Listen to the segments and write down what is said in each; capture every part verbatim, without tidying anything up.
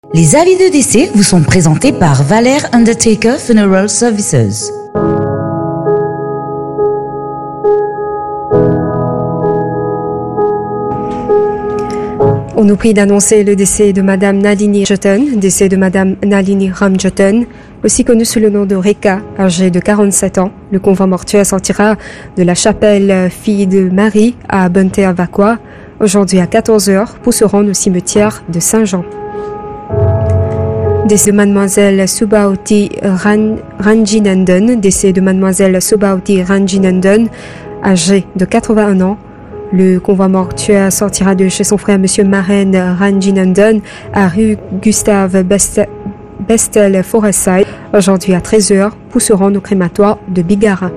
Les avis de décès vous sont présentés par Valère Undertaker Funeral Services. On nous prie d'annoncer le décès de Madame Nalini Jatan, décès de Madame Nalini Ramjatan, aussi connue sous le nom de Reka, âgée de quarante-sept ans. Le convoi mortuaire sortira de la chapelle Fille de Marie à Bunter-Vakwa, aujourd'hui à quatorze heures, pour se rendre au cimetière de Saint-Jean. Décès de Mademoiselle Subhauti Ran, Ranjinandan, décès de Mademoiselle Subhauti Ranjinandan, âgée de quatre-vingt-un ans. Le convoi mortuaire sortira de chez son frère M. Maren Ranjinandan à rue Gustave Bestel Forestside, aujourd'hui à treize heures, pour se rendre au crématoire de Bigara.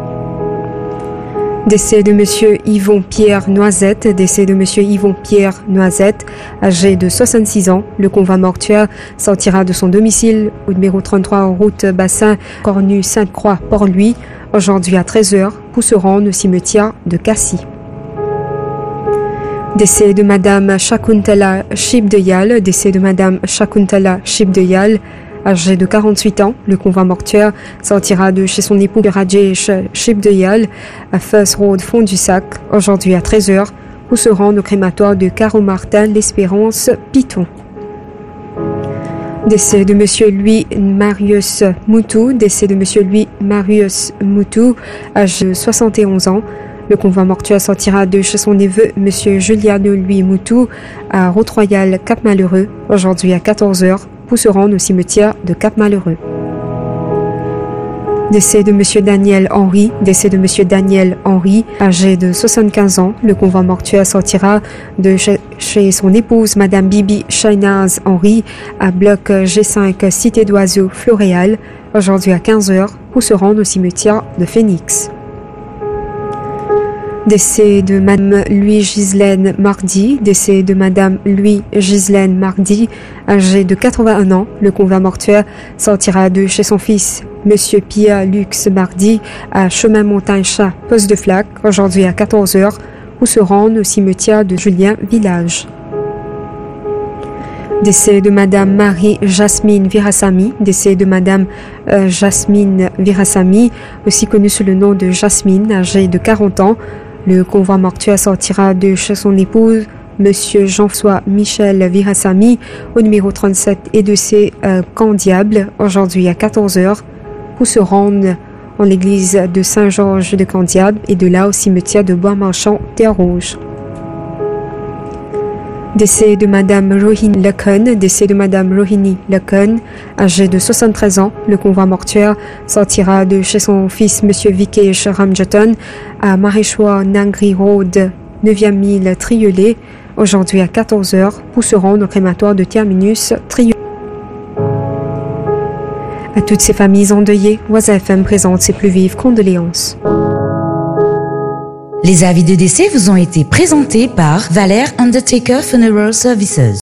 Décès de M. Yvon Pierre Noisette, décès de M. Yvon Pierre Noisette, âgé de soixante-six ans. Le convoi mortuaire sortira de son domicile au numéro trente-trois route Bassin Cornu Sainte-Croix Port-Louis, aujourd'hui à treize heures, pour se rendre au cimetière de Cassis. Décès de Madame Shakuntala Shibdeyal, décès de Madame Shakuntala Shibdeyal, âgée de quarante-huit ans. Le convoi mortuaire sortira de chez son époux Rajesh Shibdeyal à First Road Fond du Sac, aujourd'hui à treize heures, pour se rendre au crématoire de Caro-Martin l'Espérance Piton. Décès de Monsieur Louis Marius Moutou, décès de Monsieur Louis Marius Moutou, âgé de soixante et onze ans. Le convoi mortuaire sortira de chez son neveu, M. Juliano Louis Moutou, à Route-Royale Cap-Malheureux, aujourd'hui à quatorze heures, pour se rendre au cimetière de Cap-Malheureux. Décès de M. Daniel Henry, décès de M. Daniel Henry, âgé de soixante-quinze ans. Le convoi mortuaire sortira de chez son épouse, Mme Bibi Shainaz Henry, à bloc G cinq, Cité d'Oiseau, Floréal, aujourd'hui à quinze heures, pour se rendre au cimetière de Phoenix. Décès de Madame Louis-Gislaine Mardy, décès de Madame Louis-Gislaine Mardy, âgée de quatre-vingt-un ans. Le convoi mortuaire sortira de chez son fils, Monsieur Pierre Lux Mardy, à Chemin Montagne-Chat, Poste de Flac, aujourd'hui à quatorze heures, pour se rendre au cimetière de Julien Village. Décès de Madame Marie-Jasmine Virasamy, décès de Madame euh, Jasmine Virasamy, aussi connue sous le nom de Jasmine, âgée de quarante ans. Le convoi mortuaire sortira de chez son épouse, Monsieur Jean-François Michel Virasamy, au numéro trente-sept et de C euh, Candiable, aujourd'hui à quatorze heures, pour se rendre en l'église de Saint-Georges de Candiable et de là au cimetière de Bois-Marchand, Terre-Rouge. Décès de Madame Rohini Lekon, décès de Madame Rohini Lekon, âgée de soixante-treize ans. Le convoi mortuaire sortira de chez son fils Monsieur Vikesh Ramjatan à Maréchois Nangri Road, neuvième mille Triolet, aujourd'hui à quatorze heures, pour se rendre au crématoire de Terminus Triolet. À toutes ces familles endeuillées, Waza F M présente ses plus vives condoléances. Les avis de décès vous ont été présentés par Valère Undertaker Funeral Services.